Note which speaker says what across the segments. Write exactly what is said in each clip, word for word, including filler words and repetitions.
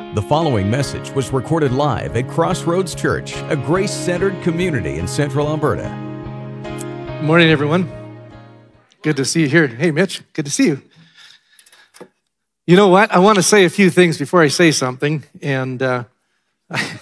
Speaker 1: The following message was recorded live at Crossroads Church, a grace-centered community in Central Alberta.
Speaker 2: Good morning, everyone. Good to see you here. Hey, Mitch, good to see you. You know what? I want to say a few things before I say something, and uh, I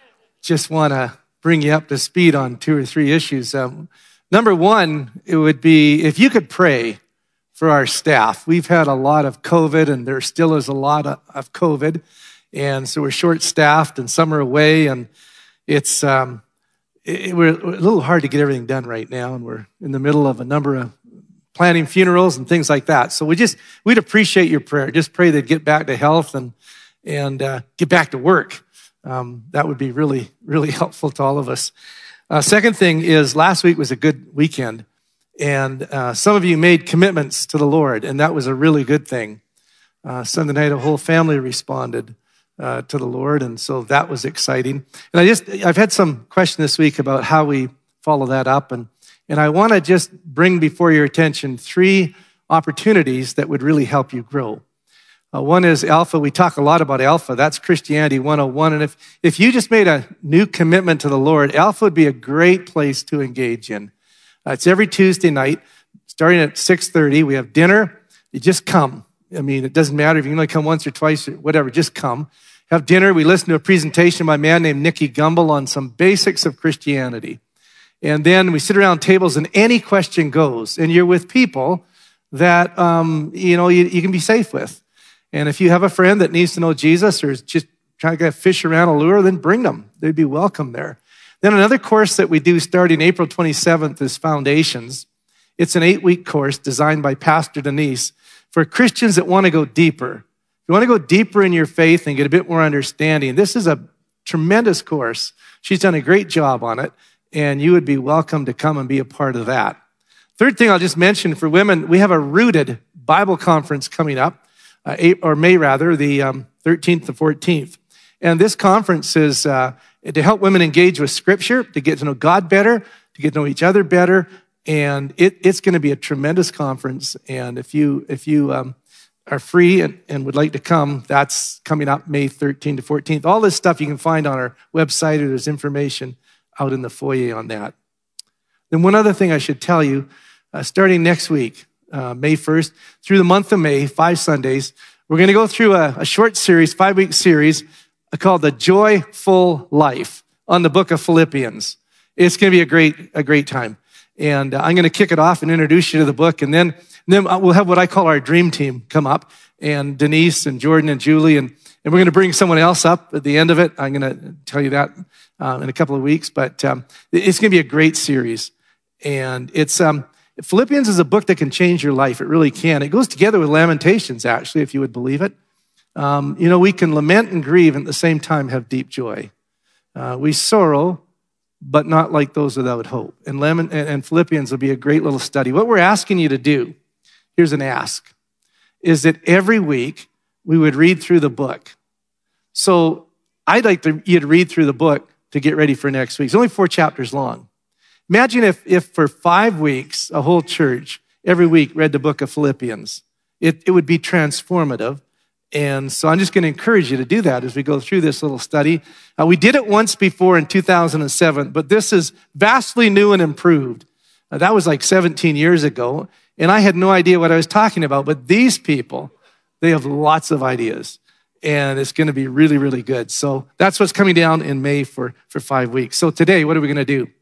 Speaker 2: just want to bring you up to speed on two or three issues. Um, number one, it would be if you could pray for our staff. We've had a lot of COVID, and there still is a lot of, of COVID. And so we're short-staffed, and some are away, and it's um, it, we're a little hard to get everything done right now, and we're in the middle of a number of planning funerals and things like that. So we just we'd appreciate your prayer. Just pray they'd get back to health and and uh, get back to work. Um, that would be really really helpful to all of us. Uh, second thing is, last week was a good weekend, and uh, some of you made commitments to the Lord, and that was a really good thing. Uh, Sunday night, a whole family responded Uh, to the Lord, and so that was exciting. And I just, I've had some question this week about how we follow that up, and and I want to just bring before your attention three opportunities that would really help you grow. Uh, one is Alpha. We talk a lot about Alpha. That's Christianity one oh one, and if if you just made a new commitment to the Lord, Alpha would be a great place to engage in. Uh, it's every Tuesday night, starting at six thirty. We have dinner. You just come. I mean, it doesn't matter if you can only come once or twice or whatever, just come. Have dinner. We listen to a presentation by a man named Nicky Gumbel on some basics of Christianity. And then we sit around tables and any question goes. And you're with people that, um, you know, you, you can be safe with. And if you have a friend that needs to know Jesus or is just trying to get fish around a lure, then bring them. They'd be welcome there. Then another course that we do starting April twenty-seventh is Foundations. It's an eight-week course designed by Pastor Denise for Christians that want to go deeper. You want to go deeper in your faith and get a bit more understanding. This is a tremendous course. She's done a great job on it, and you would be welcome to come and be a part of that. Third thing I'll just mention for women, we have a Rooted Bible Conference coming up, uh, eight, or May rather, the um, thirteenth to fourteenth. And this conference is uh, to help women engage with Scripture, to get to know God better, to get to know each other better, and it, it's going to be a tremendous conference. And if you if you um, are free and, and would like to come, that's coming up May thirteenth to fourteenth. All this stuff you can find on our website, or there's information out in the foyer on that. Then one other thing I should tell you, uh, starting next week, uh, May first, through the month of May, five Sundays, we're going to go through a, a short series, five-week series called The Joyful Life on the book of Philippians. It's going to be a great, a great time. And uh, I'm going to kick it off and introduce you to the book, and then And then we'll have what I call our dream team come up, and Denise and Jordan and Julie, and, and we're going to bring someone else up at the end of it. I'm going to tell you that uh, in a couple of weeks, but um, it's going to be a great series. And it's um, Philippians is a book that can change your life. It really can. It goes together with Lamentations, actually, if you would believe it. Um, you know, we can lament and grieve and at the same time have deep joy. Uh, we sorrow, but not like those without hope. And, Lament- and Philippians will be a great little study. What we're asking you to do, here's an ask, is that every week we would read through the book. So I'd like to, you to read through the book to get ready for next week. It's only four chapters long. Imagine if, if for five weeks, a whole church every week read the book of Philippians. It, it would be transformative. And so I'm just going to encourage you to do that as we go through this little study. Uh, we did it once before in two thousand seven, but this is vastly new and improved. Uh, that was like seventeen years ago. And I had no idea what I was talking about, but these people, they have lots of ideas, and it's going to be really, really good. So that's what's coming down in May for, for five weeks. So today, what are we going to do?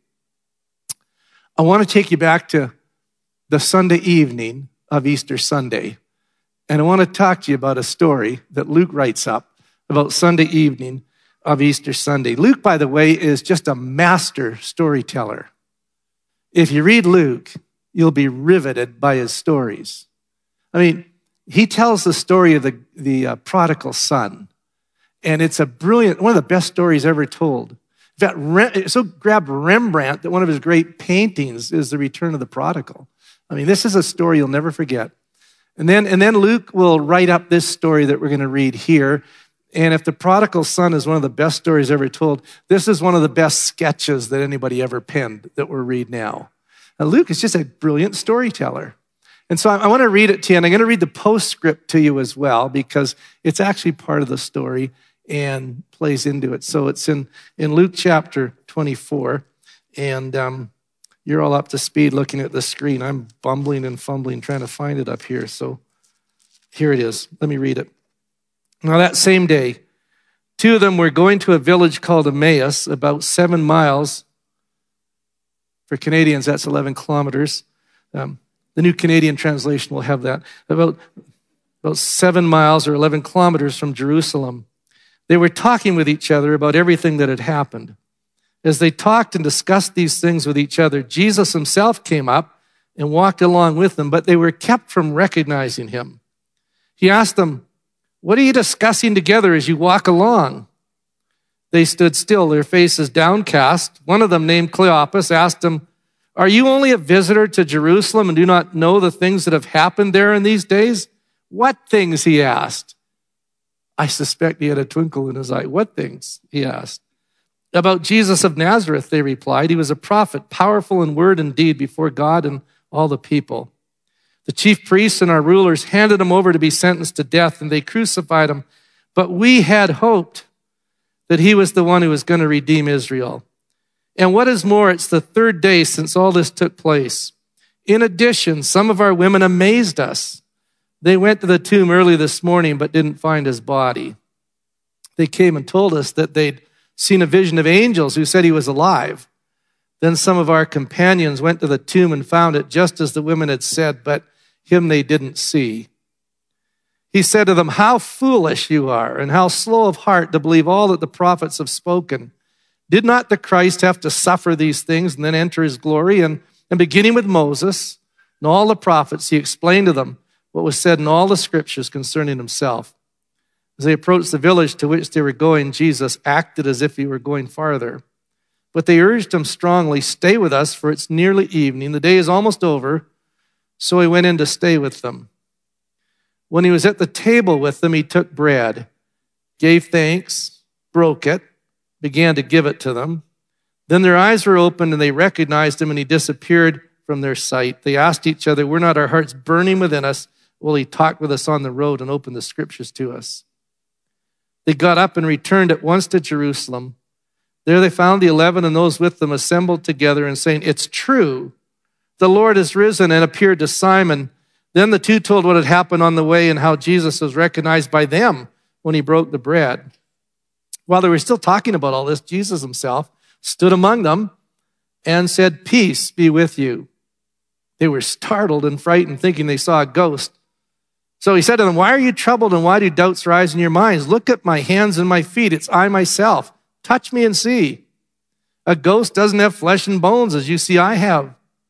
Speaker 2: I want to take you back to the Sunday evening of Easter Sunday, and I want to talk to you about a story that Luke writes up about Sunday evening of Easter Sunday. Luke, by the way, is just a master storyteller. If you read Luke, you'll be riveted by his stories. I mean, he tells the story of the, the uh, prodigal son, and it's a brilliant, one of the best stories ever told. In fact, Rem, so grab Rembrandt that one of his great paintings is The Return of the Prodigal. I mean, this is a story you'll never forget. And then, and then Luke will write up this story that we're going to read here. And if the prodigal son is one of the best stories ever told, this is one of the best sketches that anybody ever penned that we'll read now. Now, Luke is just a brilliant storyteller. And so I, I want to read it to you, and I'm going to read the postscript to you as well, because it's actually part of the story. and plays into it. So it's in, in Luke chapter twenty-four, and um, you're all up to speed looking at the screen. I'm bumbling and fumbling trying to find it up here. So here it is. Let me read it. Now that same day, two of them were going to a village called Emmaus, about seven miles. For Canadians, that's eleven kilometers. Um, the New Canadian translation will have that. About, about seven miles or eleven kilometers from Jerusalem. They were talking with each other about everything that had happened. As they talked and discussed these things with each other, Jesus himself came up and walked along with them, but they were kept from recognizing him. He asked them, "What are you discussing together as you walk along?" They stood still, their faces downcast. One of them, named Cleopas, asked him, "Are you only a visitor to Jerusalem and do not know the things that have happened there in these days?" "What things?" he asked. I suspect he had a twinkle in his eye. "What things?" he asked. "About Jesus of Nazareth," they replied. "He was a prophet, powerful in word and deed before God and all the people. The chief priests and our rulers handed him over to be sentenced to death, and they crucified him. But we had hoped that he was the one who was going to redeem Israel. And what is more, it's the third day since all this took place. In addition, some of our women amazed us. They went to the tomb early this morning but didn't find his body. They came and told us that they'd seen a vision of angels who said he was alive. Then some of our companions went to the tomb and found it just as the women had said, but him they didn't see." He said to them, "How foolish you are, and how slow of heart to believe all that the prophets have spoken. Did not the Christ have to suffer these things and then enter his glory?" And, and beginning with Moses and all the prophets, he explained to them what was said in all the scriptures concerning himself. As they approached the village to which they were going, Jesus acted as if he were going farther. But they urged him strongly, "Stay with us, for it's nearly evening. The day is almost over." So he went in to stay with them. When he was at the table with them, he took bread, gave thanks, broke it, began to give it to them. Then their eyes were opened and they recognized him, and he disappeared from their sight. They asked each other, "Were not our hearts burning within us while he talked with us on the road and opened the scriptures to us?" They got up and returned at once to Jerusalem. There they found the eleven and those with them assembled together and saying, "It's true, the Lord has risen and appeared to Simon." Then the two told what had happened on the way and how Jesus was recognized by them when he broke the bread. While they were still talking about all this, Jesus himself stood among them and said, "Peace be with you." They were startled and frightened, thinking they saw a ghost. So he said to them, "Why are you troubled and why do doubts rise in your minds? Look at my hands and my feet. It's I myself. Touch me and see. A ghost doesn't have flesh and bones as you see I have."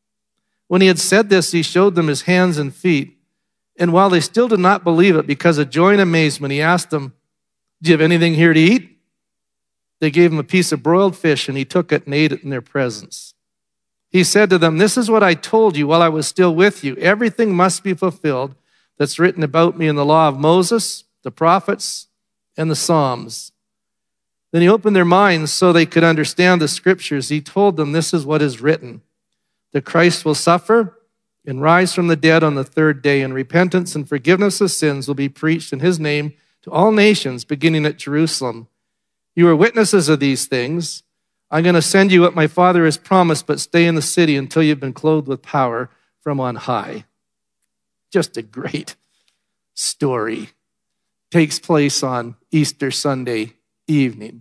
Speaker 2: When he had said this, he showed them his hands and feet. And while they still did not believe it because of joy and amazement, he asked them, "Do you have anything here to eat?" They gave him a piece of broiled fish, and he took it and ate it in their presence. He said to them, "This is what I told you while I was still with you. Everything must be fulfilled that's written about me in the law of Moses, the prophets, and the Psalms." Then he opened their minds so they could understand the scriptures. He told them, "This is what is written. The Christ will suffer and rise from the dead on the third day, and repentance and forgiveness of sins will be preached in his name to all nations, beginning at Jerusalem. You are witnesses of these things. I'm going to send you what my Father has promised, but stay in the city until you've been clothed with power from on high." Just a great story. Takes place on Easter Sunday evening.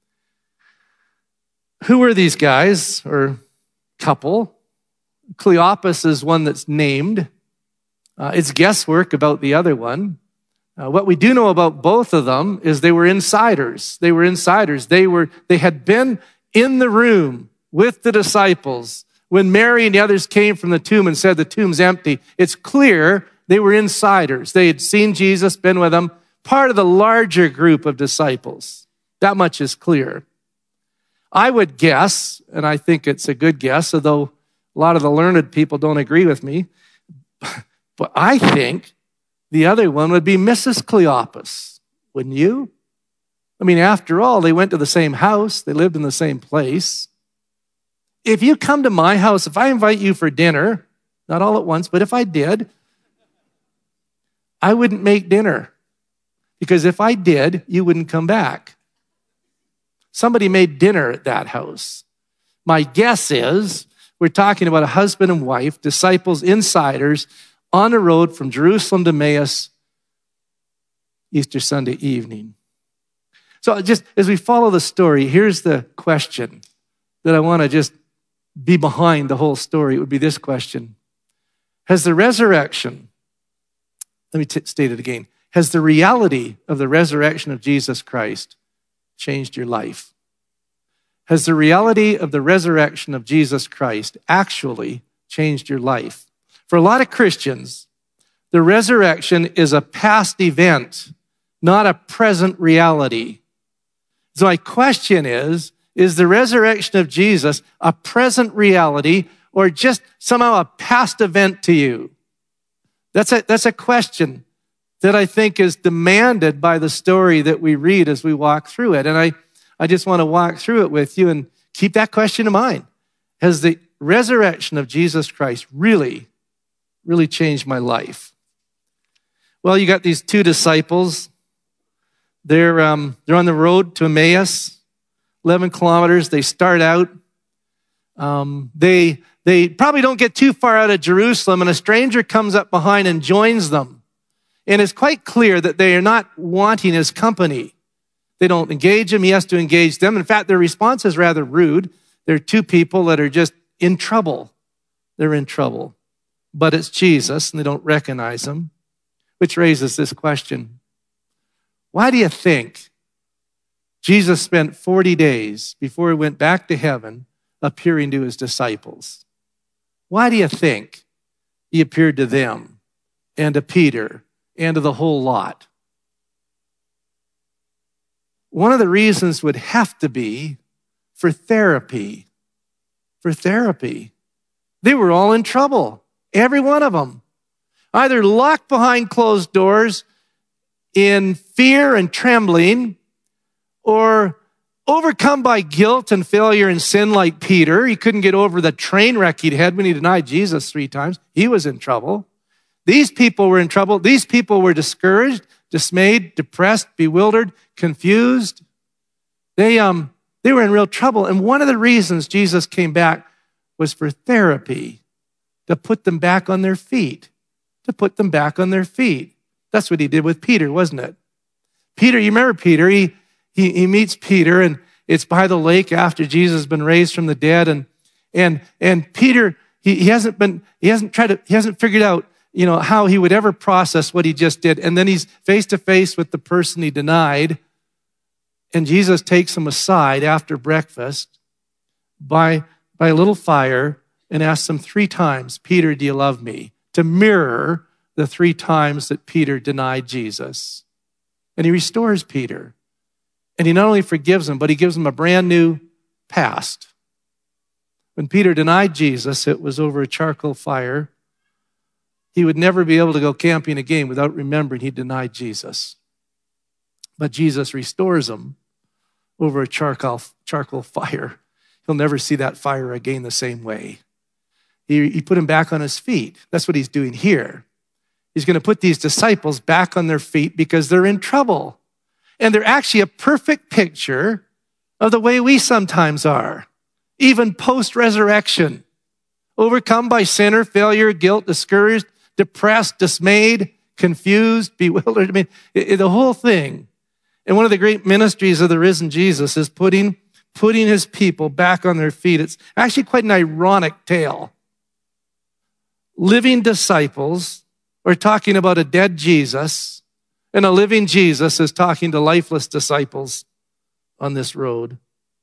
Speaker 2: Who are these guys, or couple? Cleopas is one that's named. Uh, it's guesswork about the other one. Uh, what we do know about both of them is they were insiders. They were insiders. They were. They had been in the room with the disciples when Mary and the others came from the tomb and said the tomb's empty. It's clear they were insiders. They had seen Jesus, been with him, part of the larger group of disciples. That much is clear. I would guess, and I think it's a good guess, although a lot of the learned people don't agree with me, but I think the other one would be Missus Cleopas. Wouldn't you? I mean, after all, they went to the same house. They lived in the same place. If you come to my house, if I invite you for dinner, not all at once, but if I did, I wouldn't make dinner. Because if I did, you wouldn't come back. Somebody made dinner at that house. My guess is we're talking about a husband and wife, disciples, insiders, on the road from Jerusalem to Emmaus, Easter Sunday evening. So just as we follow the story, here's the question that I want to just be behind the whole story. It would be this question. Has the resurrection, let me t- state it again, has the reality of the resurrection of Jesus Christ changed your life? Has the reality of the resurrection of Jesus Christ actually changed your life? For a lot of Christians, the resurrection is a past event, not a present reality. So my question is, is the resurrection of Jesus a present reality or just somehow a past event to you? That's a, that's a question that I think is demanded by the story that we read as we walk through it. And I, I just want to walk through it with you and keep that question in mind. Has the resurrection of Jesus Christ really, really changed my life? Well, you got these two disciples. They're, um, they're on the road to Emmaus, eleven kilometers. They start out. Um, they, they probably don't get too far out of Jerusalem, and a stranger comes up behind and joins them. And it's quite clear that they are not wanting his company. They don't engage him. He has to engage them. In fact, their response is rather rude. They're two people that are just in trouble. They're in trouble. But it's Jesus, and they don't recognize him, which raises this question. Why do you think Jesus spent forty days before he went back to heaven appearing to his disciples? Why do you think he appeared to them and to Peter and to the whole lot? One of the reasons would have to be for therapy. For therapy. They were all in trouble, every one of them. Either locked behind closed doors in fear and trembling, or overcome by guilt and failure and sin like Peter. He couldn't get over the train wreck he'd had when he denied Jesus three times. He was in trouble. These people were in trouble. These people were discouraged, dismayed, depressed, bewildered, confused. They, um, they were in real trouble. And one of the reasons Jesus came back was for therapy, to put them back on their feet, to put them back on their feet. That's what he did with Peter, wasn't it? Peter, you remember Peter, he, he, he meets Peter, and it's by the lake after Jesus has been raised from the dead. And, and, and Peter, he, he hasn't been, he hasn't tried to, he hasn't figured out, you know, how he would ever process what he just did. And then he's face to face with the person he denied. And Jesus takes him aside after breakfast by, by a little fire and asks him three times, Peter, do you love me? To mirror the three times that Peter denied Jesus. And he restores Peter. And he not only forgives him, but he gives him a brand new past. When Peter denied Jesus, it was over a charcoal fire. He would never be able to go camping again without remembering he denied Jesus. But Jesus restores him over a charcoal, charcoal fire. He'll never see that fire again the same way. He, he put him back on his feet. That's what he's doing here. He's going to put these disciples back on their feet because they're in trouble. And they're actually a perfect picture of the way we sometimes are, even post-resurrection. Overcome by sin or failure, guilt, discouraged, depressed, dismayed, confused, bewildered. I mean, it, it, the whole thing. And one of the great ministries of the risen Jesus is putting, putting his people back on their feet. It's actually quite an ironic tale. Living disciples are talking about a dead Jesus, and a living Jesus is talking to lifeless disciples on this road.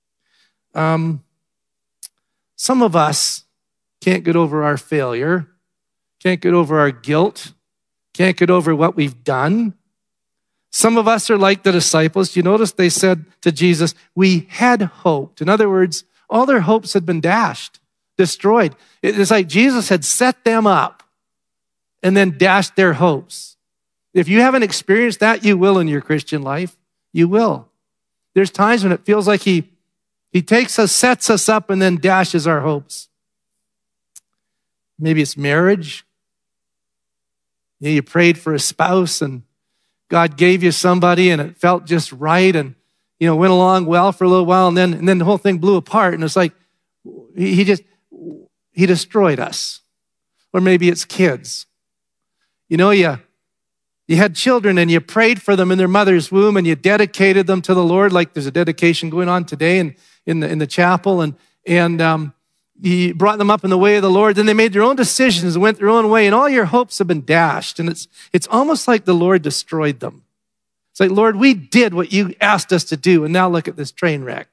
Speaker 2: Um, some of us can't get over our failure, can't get over our guilt, can't get over what we've done. Some of us are like the disciples. You notice they said to Jesus, we had hoped. In other words, all their hopes had been dashed, destroyed. It's like Jesus had set them up and then dashed their hopes. If you haven't experienced that, you will in your Christian life. You will. There's times when it feels like he, he takes us, sets us up, and then dashes our hopes. Maybe it's marriage. You prayed for a spouse, and God gave you somebody and it felt just right and, you know, went along well for a little while and then, and then the whole thing blew apart and it's like, he, he just, he destroyed us. Or maybe it's kids. You know, you, you had children and you prayed for them in their mother's womb and you dedicated them to the Lord, like there's a dedication going on today in, in, the, in the chapel. And, and um, you brought them up in the way of the Lord. Then they made their own decisions and went their own way and all your hopes have been dashed. And it's, it's almost like the Lord destroyed them. It's like, Lord, we did what you asked us to do, and now look at this train wreck.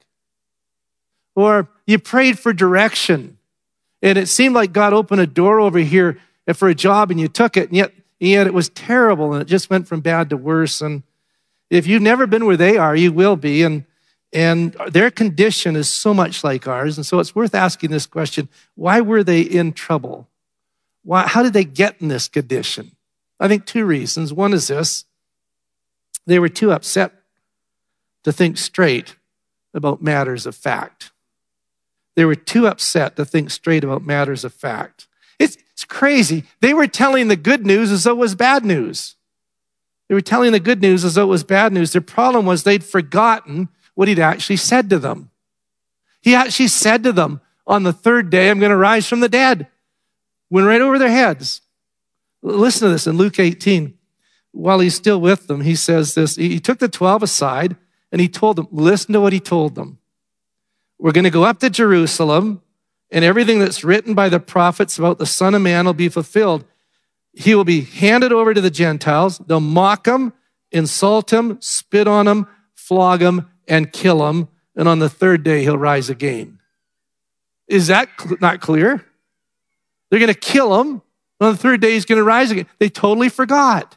Speaker 2: Or you prayed for direction, and it seemed like God opened a door over here for a job, and you took it, and yet, and yet it was terrible, and it just went from bad to worse. And if you've never been where they are, you will be, and, and their condition is so much like ours, and so it's worth asking this question, why were they in trouble? Why, how did they get in this condition? I think two reasons. One is this. They were too upset to think straight about matters of fact. They were too upset to think straight about matters of fact. It's, it's crazy. They were telling the good news as though it was bad news. They were telling the good news as though it was bad news. Their problem was they'd forgotten what he'd actually said to them. He actually said to them, on the third day, I'm going to rise from the dead. Went right over their heads. Listen to this in Luke eighteen. While he's still with them, he says this, he took the twelve aside and he told them, listen to what he told them. We're going to go up to Jerusalem and everything that's written by the prophets about the Son of Man will be fulfilled. He will be handed over to the Gentiles. They'll mock him, insult him, spit on him, flog him, and kill him. And on the third day, he'll rise again. Is that not clear? They're going to kill him. And on the third day, he's going to rise again. They totally forgot.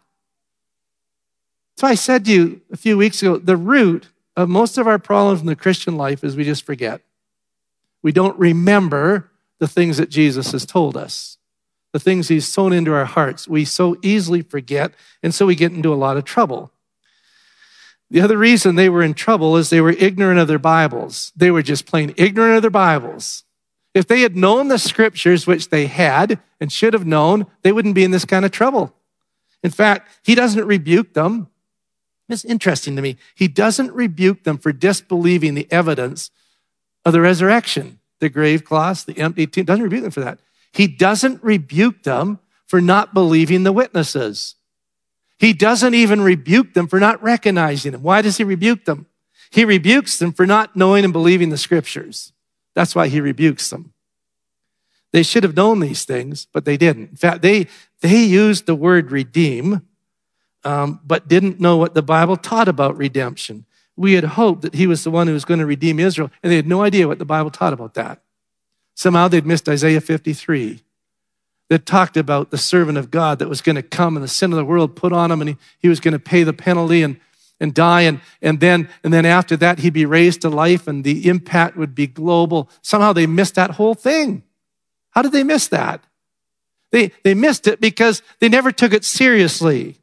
Speaker 2: So I said to you a few weeks ago, the root of most of our problems in the Christian life is we just forget. We don't remember the things that Jesus has told us, the things he's sown into our hearts. We so easily forget, and so we get into a lot of trouble. The other reason they were in trouble is they were ignorant of their Bibles. They were just plain ignorant of their Bibles. If they had known the scriptures, which they had and should have known, they wouldn't be in this kind of trouble. In fact, he doesn't rebuke them. It's interesting to me. He doesn't rebuke them for disbelieving the evidence of the resurrection, the grave cloths, the empty tomb. Doesn't rebuke them for that. He doesn't rebuke them for not believing the witnesses. He doesn't even rebuke them for not recognizing them. Why does he rebuke them? He rebukes them for not knowing and believing the scriptures. That's why he rebukes them. They should have known these things, but they didn't. In fact, they, they used the word redeem, Um, but didn't know what the Bible taught about redemption. We had hoped that he was the one who was going to redeem Israel, and they had no idea what the Bible taught about that. Somehow they'd missed Isaiah fifty-three that talked about the servant of God that was going to come and the sin of the world put on him, and he, he was going to pay the penalty and, and die, and, and, then, and then after that he'd be raised to life, and the impact would be global. Somehow they missed that whole thing. How did they miss that? They, they missed it because they never took it seriously.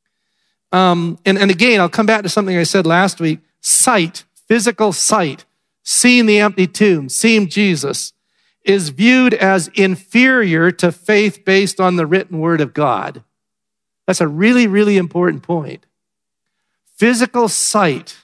Speaker 2: Um, and, and again, I'll come back to something I said last week. Sight, physical sight, seeing the empty tomb, seeing Jesus, is viewed as inferior to faith based on the written word of God. That's a really, really important point. Physical sight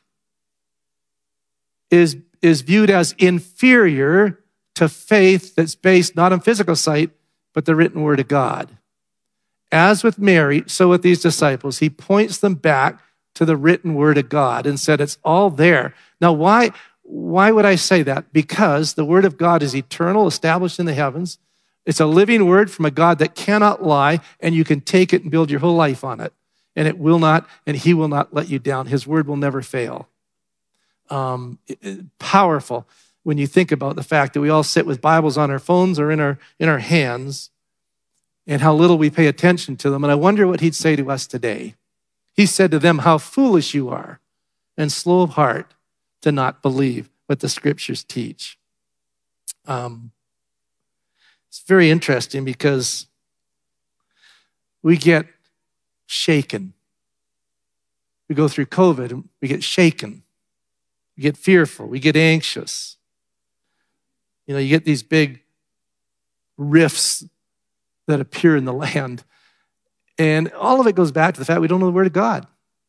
Speaker 2: is, is viewed as inferior to faith that's based not on physical sight, but the written word of God. As with Mary, so with these disciples, he points them back to the written word of God and said, it's all there. Now, why, why would I say that? Because the word of God is eternal, established in the heavens. It's a living word from a God that cannot lie, and you can take it and build your whole life on it. And it will not, and he will not let you down. His word will never fail. Um, it, it, powerful when you think about the fact that we all sit with Bibles on our phones or in our, in our hands, and how little we pay attention to them. And I wonder what he'd say to us today. He said to them, how foolish you are and slow of heart to not believe what the scriptures teach. Um, it's very interesting because we get shaken. We go through COVID and we get shaken. We get fearful. We get anxious. You know, you get these big rifts that appear in the land. And all of it goes back to the fact we don't know the word of God.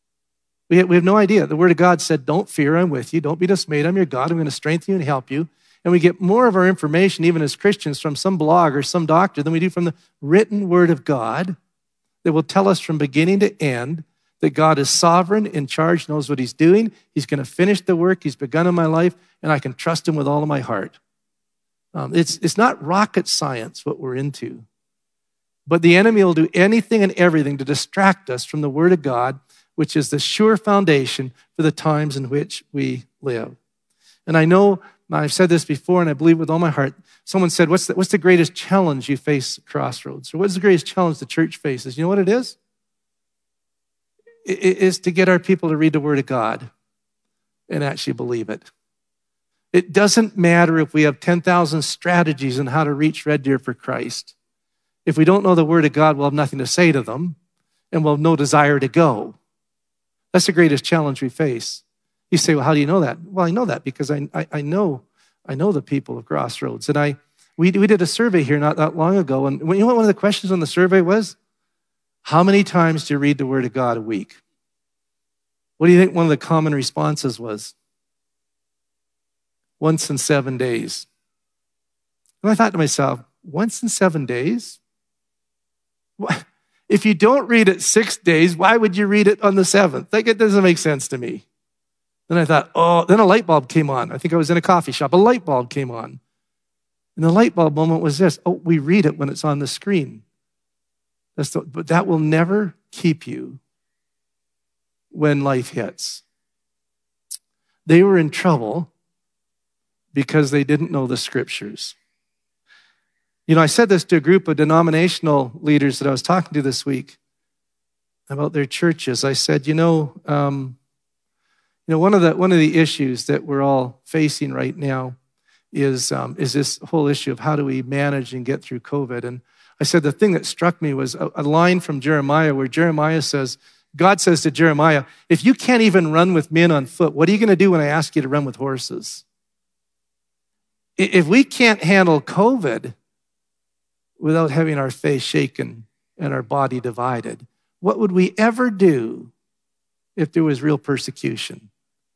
Speaker 2: We have, we have no idea. The Word of God said, don't fear, I'm with you. Don't be dismayed, I'm your God. I'm going to strengthen you and help you. And we get more of our information, even as Christians, from some blog or some doctor than we do from the written Word of God that will tell us from beginning to end that God is sovereign, in charge, knows what he's doing. He's going to finish the work he's begun in my life, and I can trust him with all of my heart. Um, it's, it's not rocket science what we're into. But the enemy will do anything and everything to distract us from the Word of God, which is the sure foundation for the times in which we live. And I know, I've said this before, and I believe with all my heart, someone said, what's the, what's the greatest challenge you face at Crossroads? Or what's the greatest challenge the church faces? You know what it is? It is to get our people to read the Word of God and actually believe it. It doesn't matter if we have ten thousand strategies on how to reach Red Deer for Christ. If we don't know the Word of God, we'll have nothing to say to them, and we'll have no desire to go. That's the greatest challenge we face. You say, well, how do you know that? Well, I know that because I, I, I know I know the people of Crossroads. And I we, we did a survey here not that long ago, and you know what one of the questions on the survey was? How many times do you read the Word of God a week? What do you think one of the common responses was? Once in seven days. And I thought to myself, once in seven days? What? If you don't read it six days, why would you read it on the seventh? Like, it doesn't make sense to me. Then I thought, oh, then a light bulb came on. I think I was in a coffee shop. A light bulb came on. And the light bulb moment was this. Oh, we read it when it's on the screen. That's the, but that will never keep you when life hits. They were in trouble because they didn't know the scriptures. You know, I said this to a group of denominational leaders that I was talking to this week about their churches. I said, you know, um, you know, one of the one of the issues that we're all facing right now is um, is this whole issue of how do we manage and get through COVID. And I said the thing that struck me was a, a line from Jeremiah where Jeremiah says, God says to Jeremiah, if you can't even run with men on foot, what are you going to do when I ask you to run with horses? If we can't handle COVID without having our faith shaken and our body divided, what would we ever do if there was real persecution?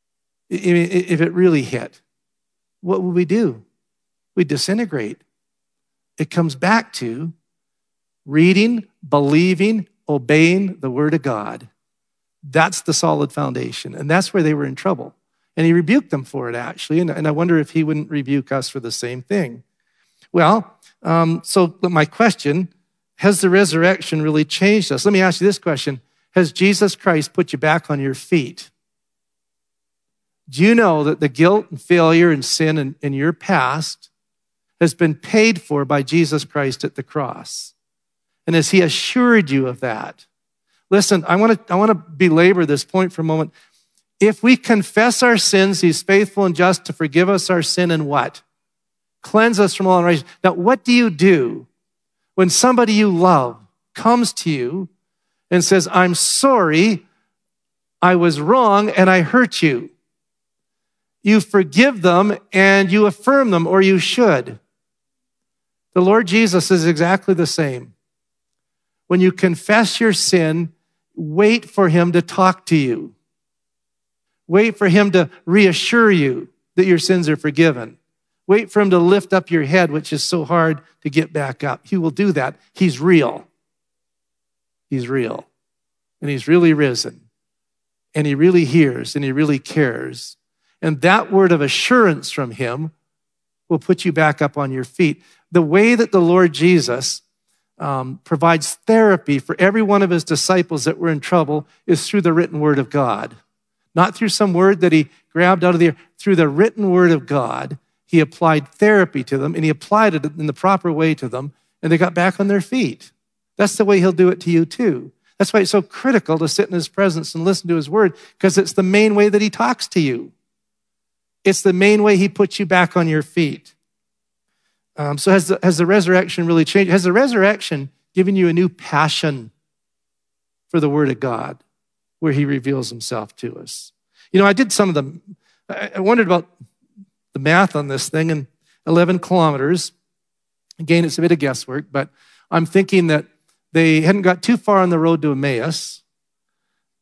Speaker 2: If it really hit, what would we do? We'd disintegrate. It comes back to reading, believing, obeying the Word of God. That's the solid foundation. And that's where they were in trouble. And he rebuked them for it, actually. And, and I wonder if he wouldn't rebuke us for the same thing. Well, um, so my question, has the resurrection really changed us? Let me ask you this question. Has Jesus Christ put you back on your feet? Do you know that the guilt and failure and sin in, in your past has been paid for by Jesus Christ at the cross? And has he assured you of that? Listen, I want to I want to belabor this point for a moment. If we confess our sins, he's faithful and just to forgive us our sin and what? Cleanse us from all unrighteousness. Now, what do you do when somebody you love comes to you and says, I'm sorry, I was wrong and I hurt you? You forgive them and you affirm them, or you should. The Lord Jesus is exactly the same. When you confess your sin, wait for him to talk to you. Wait for him to reassure you that your sins are forgiven. Wait for him to lift up your head, which is so hard to get back up. He will do that. He's real. He's real. And he's really risen. And he really hears and he really cares. And that word of assurance from him will put you back up on your feet. The way that the Lord Jesus um, provides therapy for every one of his disciples that were in trouble is through the written word of God. Not through some word that he grabbed out of the air. Through the written word of God, he applied therapy to them, and he applied it in the proper way to them, and they got back on their feet. That's the way he'll do it to you too. That's why it's so critical to sit in his presence and listen to his word, because it's the main way that he talks to you. It's the main way he puts you back on your feet. Um, so has the, has the resurrection really changed? Has the resurrection given you a new passion for the word of God, where he reveals himself to us? You know, I did some of the, I wondered about the math on this thing, and eleven kilometers. Again, it's a bit of guesswork, but I'm thinking that they hadn't got too far on the road to Emmaus.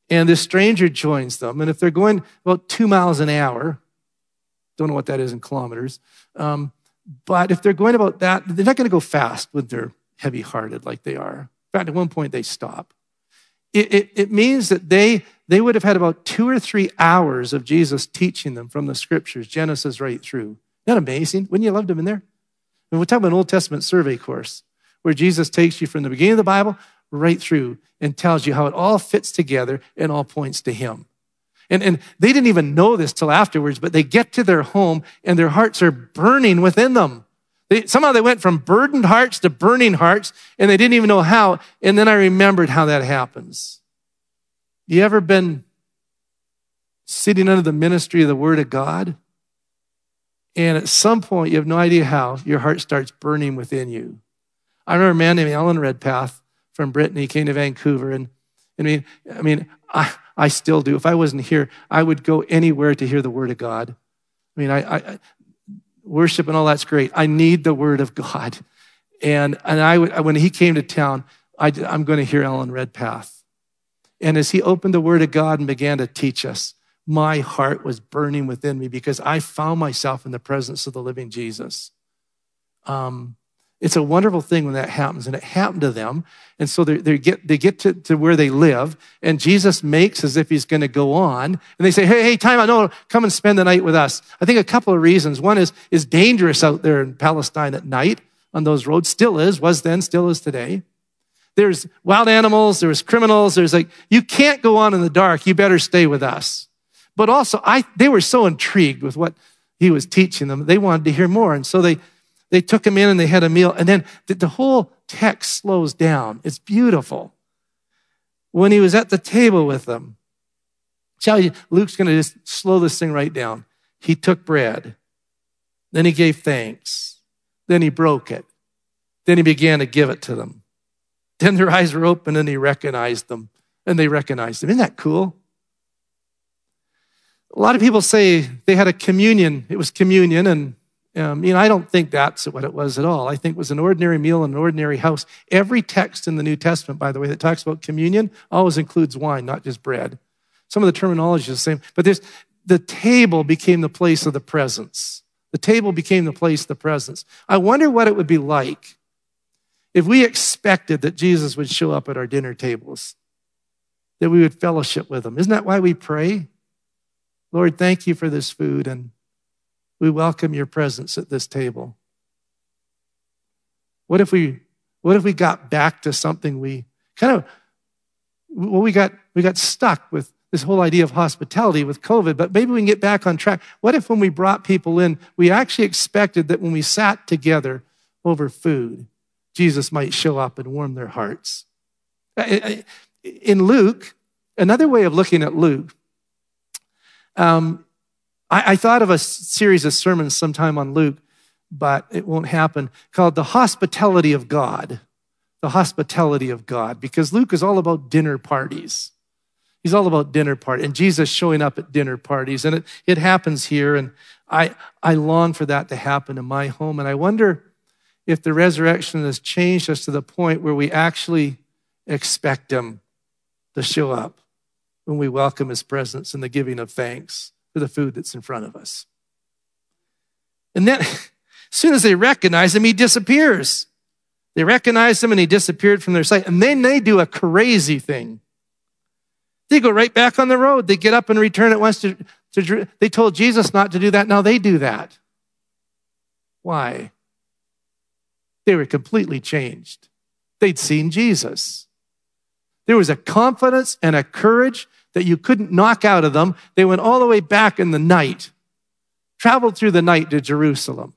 Speaker 2: And this stranger joins them. And if they're going about two miles an hour, don't know what that is in kilometers, um, but if they're going about that, they're not going to go fast when they're heavy-hearted like they are. In fact, at one point they stop. It, it, it means that they, they would have had about two or three hours of Jesus teaching them from the scriptures, Genesis right through. Isn't that amazing? Wouldn't you love them in there? And we're talking about an Old Testament survey course where Jesus takes you from the beginning of the Bible right through and tells you how it all fits together and all points to him. And, and they didn't even know this till afterwards, but they get to their home and their hearts are burning within them. They, somehow they went from burdened hearts to burning hearts, and they didn't even know how. And then I remembered how that happens. You ever been sitting under the ministry of the Word of God? And at some point, you have no idea how, your heart starts burning within you. I remember a man named Alan Redpath from Brittany. He came to Vancouver. And I mean, I mean, I, I still do. If I wasn't here, I would go anywhere to hear the Word of God. I mean, I, I worship and all that's great. I need the Word of God. And, and I would, when he came to town, I, I'm going to hear Alan Redpath. And as he opened the Word of God and began to teach us, my heart was burning within me because I found myself in the presence of the living Jesus. Um, it's a wonderful thing when that happens, and it happened to them. And so they, they get, they get to, to where they live, and Jesus makes as if he's going to go on. And they say, hey, hey, time out. No, come and spend the night with us. I think a couple of reasons. One is, is dangerous out there in Palestine at night on those roads. Still is, was then, still is today. There's wild animals, there's criminals. There's like, you can't go on in the dark. You better stay with us. But also, I they were so intrigued with what he was teaching them. They wanted to hear more. And so they, they took him in and they had a meal. And then the, the whole text slows down. It's beautiful. When he was at the table with them, shall you, Luke's going to just slow this thing right down. He took bread. Then he gave thanks. Then he broke it. Then he began to give it to them. Then their eyes were open and he recognized them. And they recognized him. Isn't that cool? A lot of people say they had a communion. It was communion, and um, you know, I don't think that's what it was at all. I think it was an ordinary meal in an ordinary house. Every text in the New Testament, by the way, that talks about communion always includes wine, not just bread. Some of the terminology is the same, but there's, the table became the place of the presence. The table became the place of the presence. I wonder what it would be like if we expected that Jesus would show up at our dinner tables, that we would fellowship with him. Isn't that why we pray? Lord, thank you for this food, and we welcome your presence at this table. What if we, what if we got back to something we kind of, well, we got, we got stuck with this whole idea of hospitality with COVID, but maybe we can get back on track. What if when we brought people in, we actually expected that when we sat together over food, Jesus might show up and warm their hearts? In Luke, another way of looking at Luke, Um, I, I thought of a series of sermons sometime on Luke, but it won't happen, called The Hospitality of God. The Hospitality of God, because Luke is all about dinner parties. He's all about dinner parties, and Jesus showing up at dinner parties, and it, it happens here, and I, I long for that to happen in my home, and I wonder if the resurrection has changed us to the point where we actually expect him to show up when we welcome his presence and the giving of thanks for the food that's in front of us. And then, as soon as they recognize him, he disappears. They recognize him and he disappeared from their sight. And then they do a crazy thing. They go right back on the road. They get up and return at once to, to they told Jesus not to do that. Now they do that. Why? They were completely changed. They'd seen Jesus. There was a confidence and a courage that you couldn't knock out of them. They went all the way back in the night, traveled through the night to Jerusalem.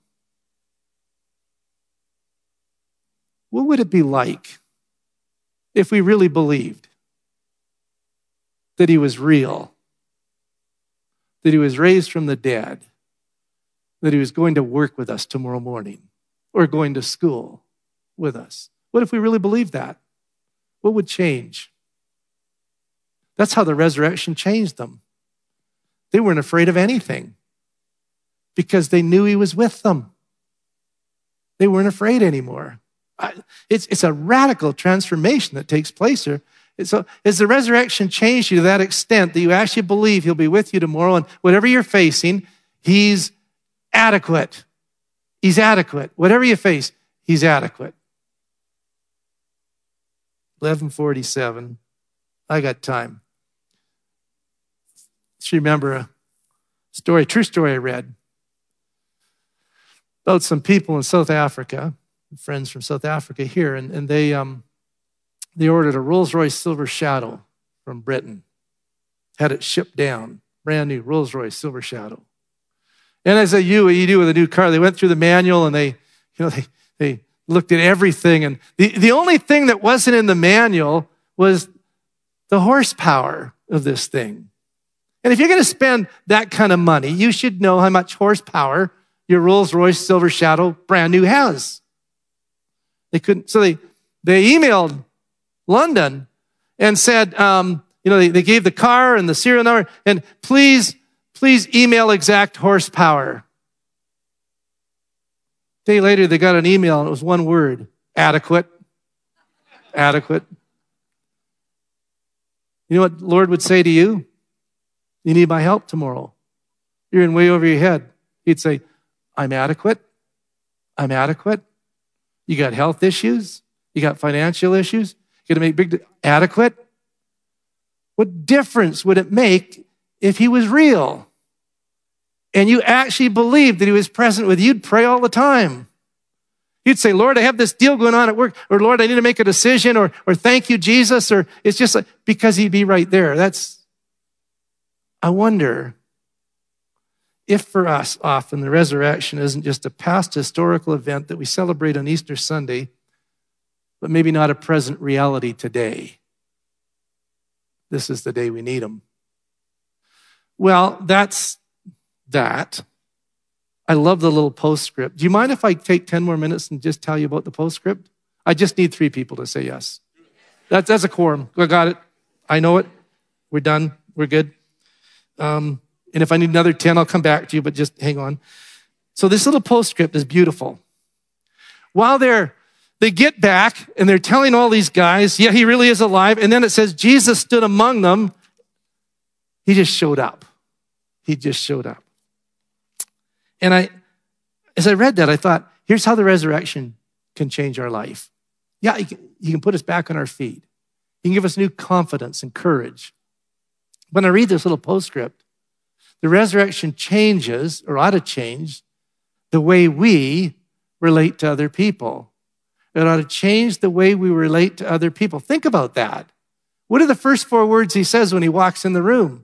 Speaker 2: What would it be like if we really believed that he was real, that he was raised from the dead, that he was going to work with us tomorrow morning or going to school with us? What if we really believed that? What would change? That's how the resurrection changed them. They weren't afraid of anything because they knew he was with them. They weren't afraid anymore. I, it's, it's a radical transformation that takes place here. So has the resurrection changed you to that extent that you actually believe he'll be with you tomorrow and whatever you're facing, he's adequate. He's adequate. Whatever you face, he's adequate. eleven forty-seven. I got time. Just remember a story, true story I read about some people in South Africa, friends from South Africa here, and, and they um, they ordered a Rolls-Royce Silver Shadow from Britain, had it shipped down, brand new Rolls-Royce Silver Shadow. And as they do what you do with a new car, they went through the manual and they, you know, they they looked at everything. And the, the only thing that wasn't in the manual was the horsepower of this thing. And if you're going to spend that kind of money, you should know how much horsepower your Rolls-Royce Silver Shadow brand new has. They couldn't, so they, they emailed London and said, um, you know, they, they gave the car and the serial number, and please, please email exact horsepower. A day later, they got an email, and it was one word, adequate. Adequate. You know what the Lord would say to you? You need my help tomorrow. You're in way over your head. He'd say, I'm adequate. I'm adequate. You got health issues. You got financial issues. You're going to make big, adequate. What difference would it make if he was real and you actually believed that he was present with you? You'd pray all the time. You'd say, Lord, I have this deal going on at work, or Lord, I need to make a decision, or, or thank you, Jesus, or it's just like, because he'd be right there. That's, I wonder if for us often the resurrection isn't just a past historical event that we celebrate on Easter Sunday, but maybe not a present reality today. This is the day we need him. Well, that's that. I love the little postscript. Do you mind if I take ten more minutes and just tell you about the postscript? I just need three people to say yes. That's, that's a quorum. I got it. I know it. We're done. We're good. Um, and if I need another ten, I'll come back to you, but just hang on. So this little postscript is beautiful. While they're, they get back and they're telling all these guys, yeah, he really is alive. And then it says, Jesus stood among them. He just showed up. He just showed up. And I, as I read that, I thought, here's how the resurrection can change our life. Yeah, he can, he can put us back on our feet. He can give us new confidence and courage. When I read this little postscript, the resurrection changes, or ought to change, the way we relate to other people. It ought to change the way we relate to other people. Think about that. What are the first four words he says when he walks in the room?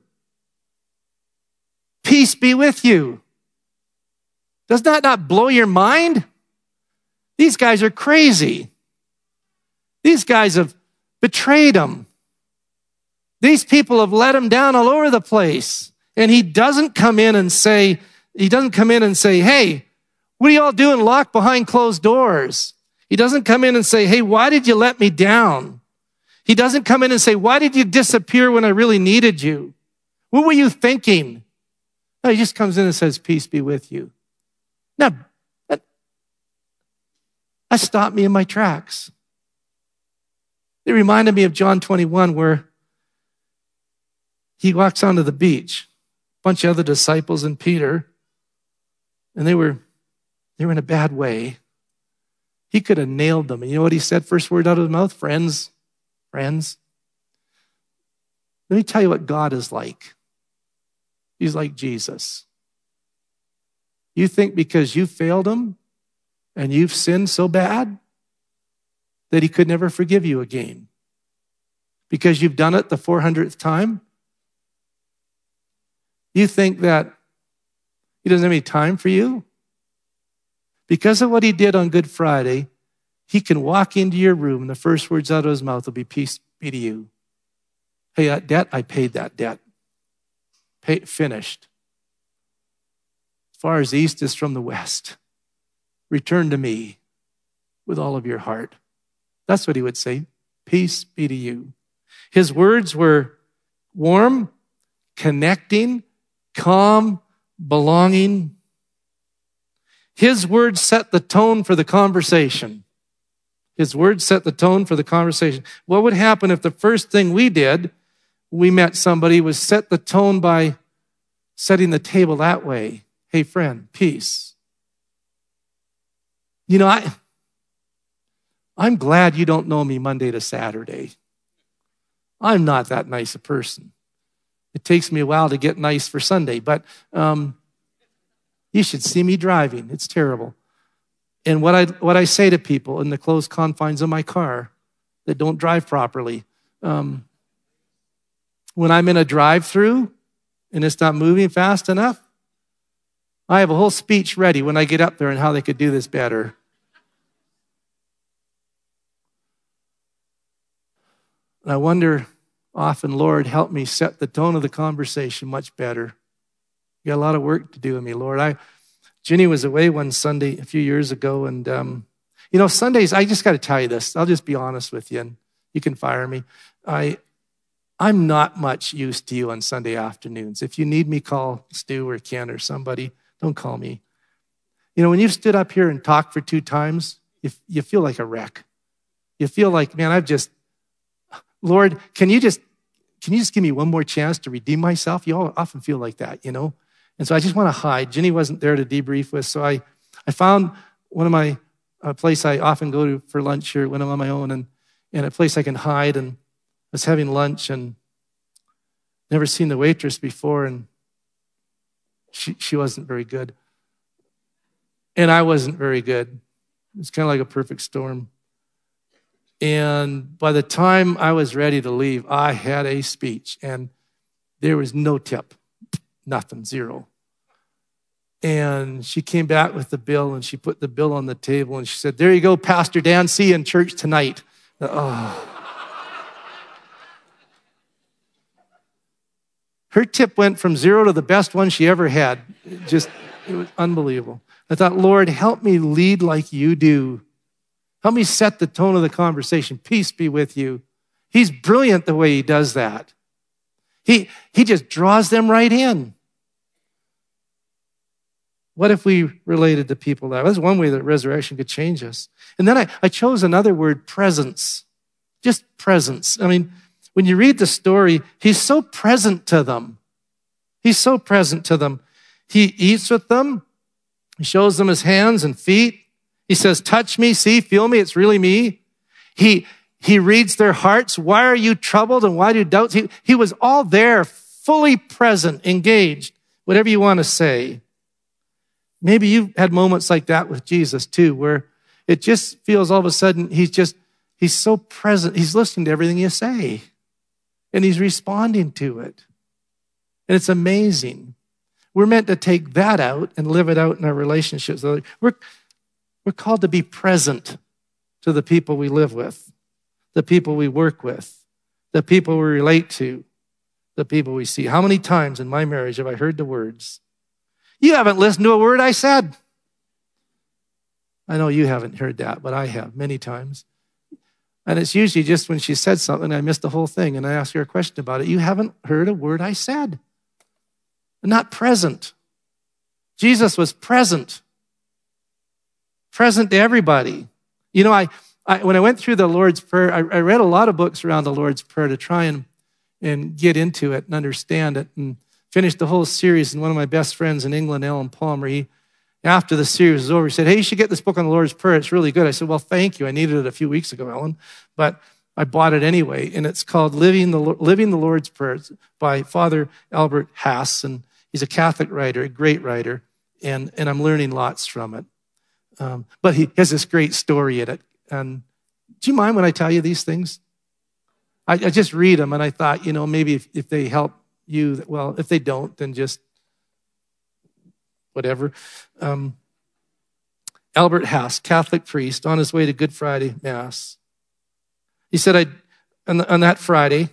Speaker 2: Peace be with you. Does that not blow your mind? These guys are crazy. These guys have betrayed him. These people have let him down all over the place. And he doesn't come in and say, he doesn't come in and say, hey, what are y'all doing locked behind closed doors? He doesn't come in and say, hey, why did you let me down? He doesn't come in and say, why did you disappear when I really needed you? What were you thinking? No, he just comes in and says, peace be with you. Now, that, that stopped me in my tracks. It reminded me of John twenty-one, where he walks onto the beach, a bunch of other disciples and Peter, and they were, they were in a bad way. He could have nailed them. And you know what he said, first word out of his mouth? Friends, friends. Let me tell you what God is like. He's like Jesus. You think because you failed him and you've sinned so bad that he could never forgive you again? Because you've done it the four hundredth time? You think that he doesn't have any time for you? Because of what he did on Good Friday, he can walk into your room and the first words out of his mouth will be, peace be to you. Hey, that debt, I paid that debt. Pay, finished. As far as the east is from the west, return to me with all of your heart. That's what he would say. Peace be to you. His words were warm, connecting, calm, belonging. His words set the tone for the conversation. His words set the tone for the conversation. What would happen if the first thing we did, we met somebody, was set the tone by setting the table that way? Hey, friend, peace. You know, I, I'm glad you don't know me Monday to Saturday. I'm not that nice a person. It takes me a while to get nice for Sunday, but um, you should see me driving. It's terrible. And what I what I say to people in the closed confines of my car that don't drive properly, um, when I'm in a drive-through and it's not moving fast enough, I have a whole speech ready when I get up there on how they could do this better. And I wonder often, Lord, help me set the tone of the conversation much better. You got a lot of work to do with me, Lord. I Ginny was away one Sunday a few years ago, and um, you know, Sundays, I just got to tell you this. I'll just be honest with you, and you can fire me. I, I'm not much used to you on Sunday afternoons. If you need me, call Stu or Ken or somebody. Don't call me. You know, when you've stood up here and talked for two times, you, you feel like a wreck. You feel like, man, I've just, Lord, can you just, can you just give me one more chance to redeem myself? You all often feel like that, you know? And so I just want to hide. Ginny wasn't there to debrief with, so I, I found one of my, a place I often go to for lunch here when I'm on my own, and, and a place I can hide, and I was having lunch and never seen the waitress before, and she, she wasn't very good. And I wasn't very good. It was kind of like a perfect storm. And by the time I was ready to leave, I had a speech, and there was no tip. Nothing, zero. And she came back with the bill, and she put the bill on the table, and she said, there you go, Pastor Dan, see you in church tonight. Oh. Her tip went from zero to the best one she ever had. It just, it was unbelievable. I thought, Lord, help me lead like you do. Help me set the tone of the conversation. Peace be with you. He's brilliant the way he does that. He, he just draws them right in. What if we related to people that? That's one way that resurrection could change us. And then I, I chose another word, presence. Just presence. I mean, when you read the story, he's so present to them. He's so present to them. He eats with them. He shows them his hands and feet. He says, touch me, see, feel me, it's really me. He, he reads their hearts. Why are you troubled and why do you doubt? He, he was all there, fully present, engaged, whatever you want to say. Maybe you've had moments like that with Jesus too, where it just feels all of a sudden he's just, he's so present. He's listening to everything you say and he's responding to it. And it's amazing. We're meant to take that out and live it out in our relationships. We're, we're called to be present to the people we live with, the people we work with, the people we relate to, the people we see. How many times in my marriage have I heard the words, you haven't listened to a word I said? I know you haven't heard that, but I have many times. And it's usually just when she said something, I missed the whole thing, and I ask her a question about it. You haven't heard a word I said. Not present. Jesus was present. Present to everybody. You know, I, I when I went through the Lord's Prayer, I, I read a lot of books around the Lord's Prayer to try and, and get into it and understand it, and finished the whole series. And one of my best friends in England, Alan Palmer, he, after the series was over, he said, hey, you should get this book on the Lord's Prayer. It's really good. I said, well, thank you. I needed it a few weeks ago, Alan. But I bought it anyway. And it's called Living the, Living the Lord's Prayer by Father Albert Hass. And he's a Catholic writer, a great writer. And, and I'm learning lots from it. Um, but he has this great story in it. And do you mind when I tell you these things? I, I just read them, and I thought, you know, maybe if, if they help you, well, if they don't, then just whatever. Um, Albert Hass, Catholic priest, on his way to Good Friday Mass. He said, I, on, the, on that Friday,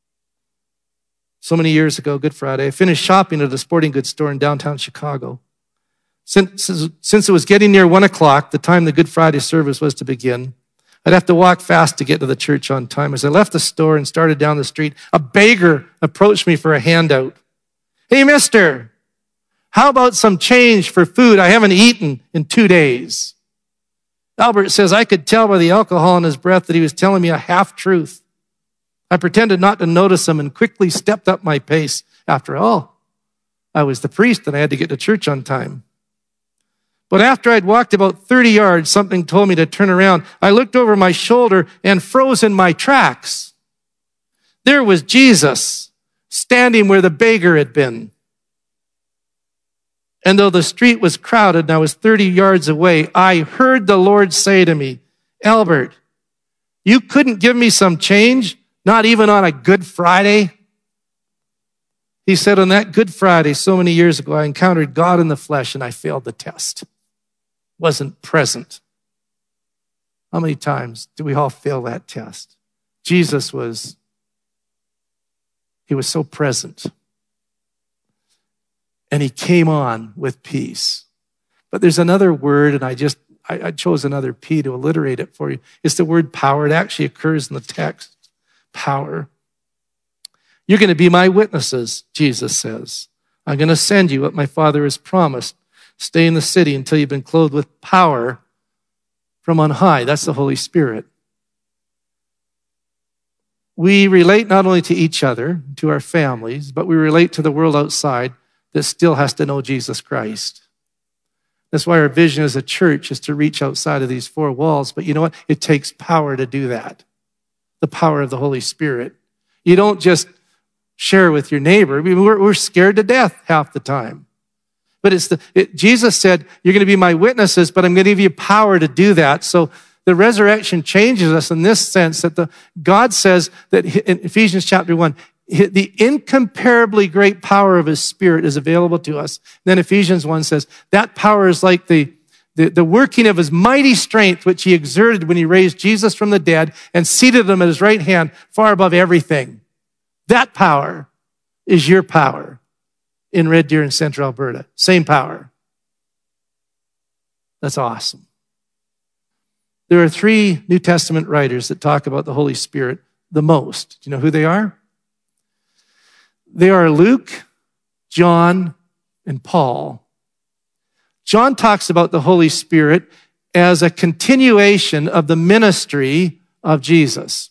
Speaker 2: so many years ago, Good Friday, I finished shopping at a sporting goods store in downtown Chicago. Since, since it was getting near one o'clock, the time the Good Friday service was to begin, I'd have to walk fast to get to the church on time. As I left the store and started down the street, a beggar approached me for a handout. Hey, mister, how about some change for food I haven't eaten in two days? Albert says, I could tell by the alcohol in his breath that he was telling me a half-truth. I pretended not to notice him and quickly stepped up my pace. After all, I was the priest and I had to get to church on time. But after I'd walked about thirty yards, something told me to turn around. I looked over my shoulder and froze in my tracks. There was Jesus standing where the beggar had been. And though the street was crowded and I was thirty yards away, I heard the Lord say to me, Albert, you couldn't give me some change, not even on a Good Friday? He said, on that Good Friday, so many years ago, I encountered God in the flesh and I failed the test. Wasn't present. How many times do we all fail that test? Jesus was, he was so present. And he came on with peace. But there's another word, and I just, I, I chose another P to alliterate it for you. It's the word power. It actually occurs in the text. Power. You're going to be my witnesses, Jesus says. I'm going to send you what my Father has promised. Stay in the city until you've been clothed with power from on high. That's the Holy Spirit. We relate not only to each other, to our families, but we relate to the world outside that still has to know Jesus Christ. That's why our vision as a church is to reach outside of these four walls. But you know what? It takes power to do that. The power of the Holy Spirit. You don't just share with your neighbor. I mean, we're, we're scared to death half the time. But it's the it, Jesus said, you're going to be my witnesses, but I'm going to give you power to do that. So the resurrection changes us in this sense that the God says that in Ephesians chapter one, the incomparably great power of his Spirit is available to us. Then Ephesians one says, that power is like the, the, the working of his mighty strength, which he exerted when he raised Jesus from the dead and seated him at his right hand far above everything. That power is your power in Red Deer in Central Alberta. Same power. That's awesome. There are three New Testament writers that talk about the Holy Spirit the most. Do you know who they are? They are Luke, John, and Paul. John talks about the Holy Spirit as a continuation of the ministry of Jesus.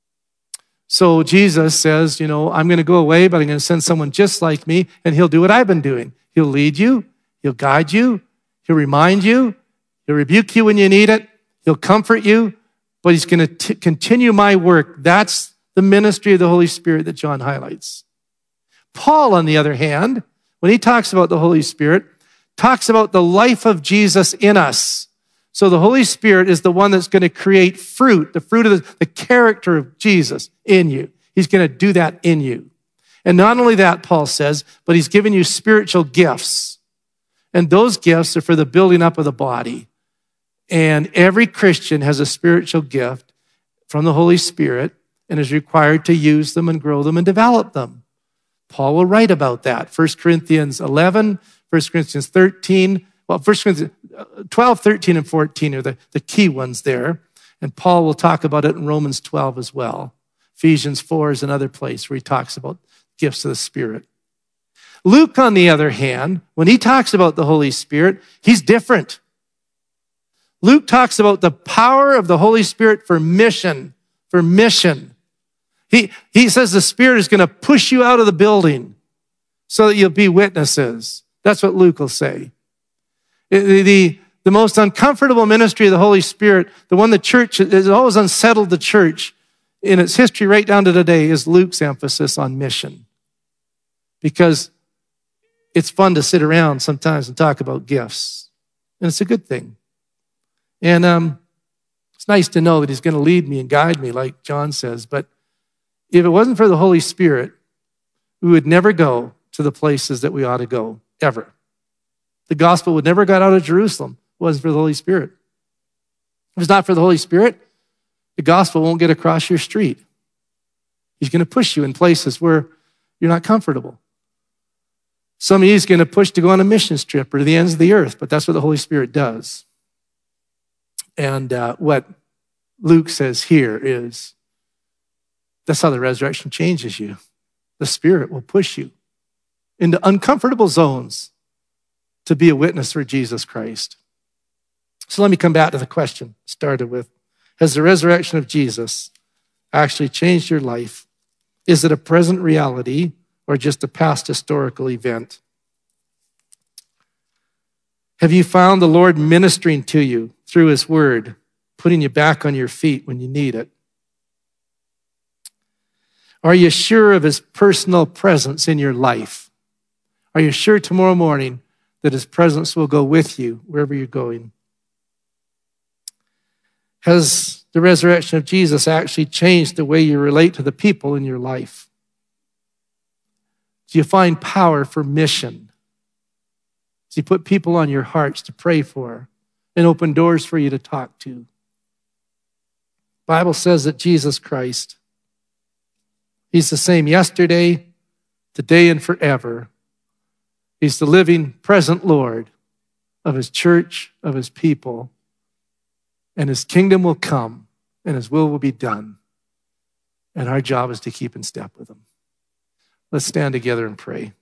Speaker 2: So Jesus says, you know, I'm going to go away, but I'm going to send someone just like me, and he'll do what I've been doing. He'll lead you. He'll guide you. He'll remind you. He'll rebuke you when you need it. He'll comfort you, but he's going to continue my work. That's the ministry of the Holy Spirit that John highlights. Paul, on the other hand, when he talks about the Holy Spirit, talks about the life of Jesus in us. So the Holy Spirit is the one that's going to create fruit, the fruit of the, the character of Jesus in you. He's going to do that in you. And not only that, Paul says, but he's given you spiritual gifts. And those gifts are for the building up of the body. And every Christian has a spiritual gift from the Holy Spirit and is required to use them and grow them and develop them. Paul will write about that. First Corinthians eleven, First Corinthians thirteen, well, First Corinthians twelve, thirteen, and fourteen are the, the key ones there. And Paul will talk about it in Romans twelve as well. Ephesians four is another place where he talks about gifts of the Spirit. Luke, on the other hand, when he talks about the Holy Spirit, he's different. Luke talks about the power of the Holy Spirit for mission, for mission. He, he says the Spirit is going to push you out of the building so that you'll be witnesses. That's what Luke will say. The, the, the most uncomfortable ministry of the Holy Spirit, the one the church has always unsettled the church in its history right down to today, is Luke's emphasis on mission. Because it's fun to sit around sometimes and talk about gifts. And it's a good thing. And um, it's nice to know that he's going to lead me and guide me, like John says. But if it wasn't for the Holy Spirit, we would never go to the places that we ought to go, ever. The gospel would never got out of Jerusalem if it wasn't for the Holy Spirit. If it's not for the Holy Spirit, the gospel won't get across your street. He's going to push you in places where you're not comfortable. Some of you is going to push to go on a mission trip or to the ends of the earth, but that's what the Holy Spirit does. And uh, what Luke says here is, that's how the resurrection changes you. The Spirit will push you into uncomfortable zones to be a witness for Jesus Christ. So let me come back to the question I started with. Has the resurrection of Jesus actually changed your life? Is it a present reality or just a past historical event? Have you found the Lord ministering to you through his word, putting you back on your feet when you need it? Are you sure of his personal presence in your life? Are you sure tomorrow morning that his presence will go with you wherever you're going? Has the resurrection of Jesus actually changed the way you relate to the people in your life? Do you find power for mission? Does he put people on your hearts to pray for and open doors for you to talk to? The Bible says that Jesus Christ, he's the same yesterday, today, and forever. He's the living, present Lord of his church, of his people. And his kingdom will come, and his will will be done. And our job is to keep in step with him. Let's stand together and pray.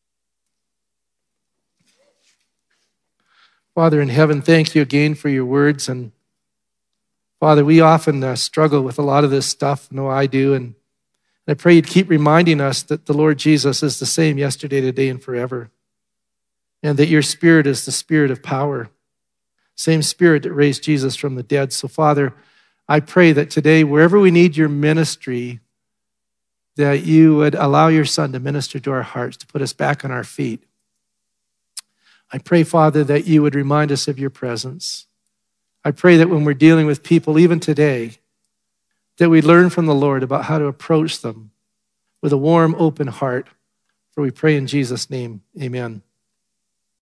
Speaker 2: Father in heaven, thank you again for your words. And Father, we often uh, struggle with a lot of this stuff. I know I do. And I pray you'd keep reminding us that the Lord Jesus is the same yesterday, today, and forever. And that your spirit is the spirit of power. Same spirit that raised Jesus from the dead. So Father, I pray that today, wherever we need your ministry, that you would allow your Son to minister to our hearts, to put us back on our feet. I pray, Father, that you would remind us of your presence. I pray that when we're dealing with people, even today, that we learn from the Lord about how to approach them with a warm, open heart. For we pray in Jesus' name, amen.